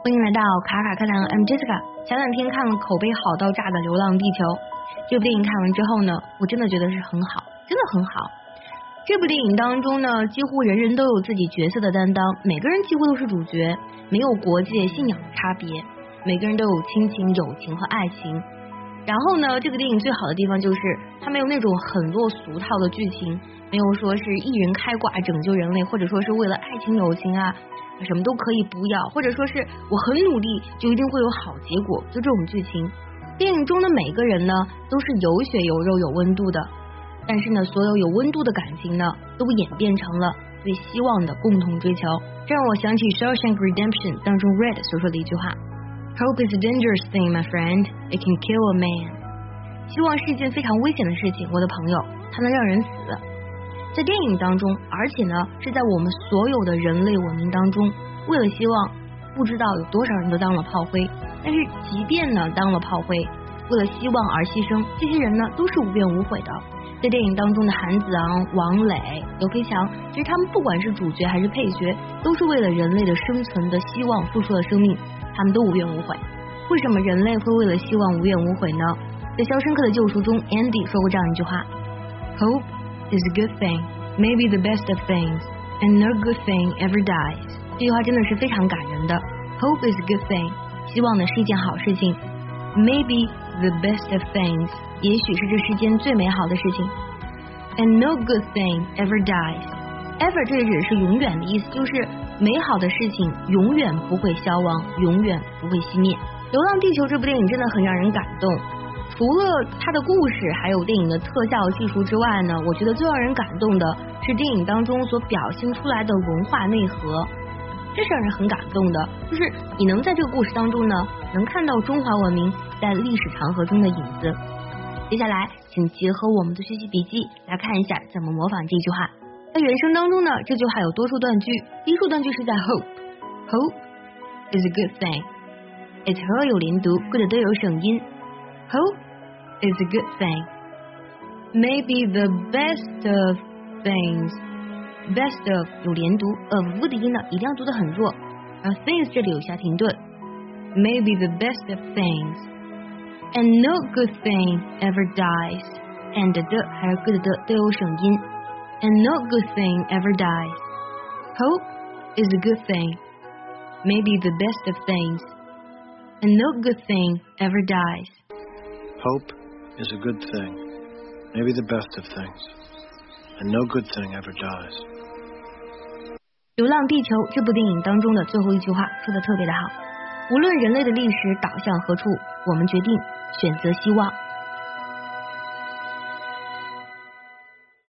欢迎来到卡卡课堂 ，I'm Jessica。前两天看了口碑好到炸的《流浪地球》，这部电影看完之后呢，我真的觉得是很好，真的很好。这部电影当中呢，几乎人人都有自己角色的担当，每个人几乎都是主角，没有国界、信仰的差别，每个人都有亲情、友情和爱情。然后呢，这个电影最好的地方就是它没有那种很落俗套的剧情，没有说是一人开挂拯救人类，或者说是为了爱情友情啊什么都可以不要，或者说是我很努力就一定会有好结果，就这种剧情。电影中的每个人呢都是有血有肉有温度的，但是呢所有有温度的感情呢都演变成了对希望的共同追求。这让我想起 Shawshank Redemption 当中 Red 所说的一句话， Hope is a dangerous thing, my friend. It can kill a man. 希望是一件非常危险的事情，我的朋友，它能让人死。在电影当中，而且呢是在我们所有的人类文明当中，为了希望不知道有多少人都当了炮灰，但是即便呢当了炮灰，为了希望而牺牲，这些人呢都是无怨无悔的。在电影当中的韩子昂、王磊、刘培强，其实他们不管是主角还是配角，都是为了人类的生存的希望付出了生命，他们都无怨无悔。为什么人类会为了希望无怨无悔呢？在《肖申克的救赎》中 Andy 说过这样一句话， Hope is a good thing, maybe the best of things, and no good thing ever dies. 这句话真的是非常感人的。 Hope is a good thing， 希望呢是一件好事情， maybe the best of things， 也许是这世间最美好的事情， and no good thing ever dies。 ever 这里指的是永远的意思，就是美好的事情永远不会消亡，永远不会熄灭。流浪地球这部电影真的很让人感动，除了它的故事还有电影的特效技术之外呢，我觉得最让人感动的是电影当中所表现出来的文化内核，这是让人很感动的，就是你能在这个故事当中呢能看到中华文明在历史长河中的影子。接下来请结合我们的学习笔记来看一下怎么模仿这句话。在原声当中呢，这句话有多数断句，第一数断句是在 Hope is a good thing， it's 和有连读 good 都有省音， Hope is a good thing, maybe the best of things， best of 有连读，of 的音呢一定要读得很弱，而 things 这里有下停顿， maybe the best of things and no good thing ever dies， and 的还有 good 的都有省音， and no good thing ever dies。 Hope is a good thing, maybe the best of things and no good thing ever dies。 Hope is a good thing, maybe the best of things, and no good thing ever dies。 流浪地球这部电影当中的最后一句话说得特别的好，无论人类的历史导向何处，我们决定选择希望。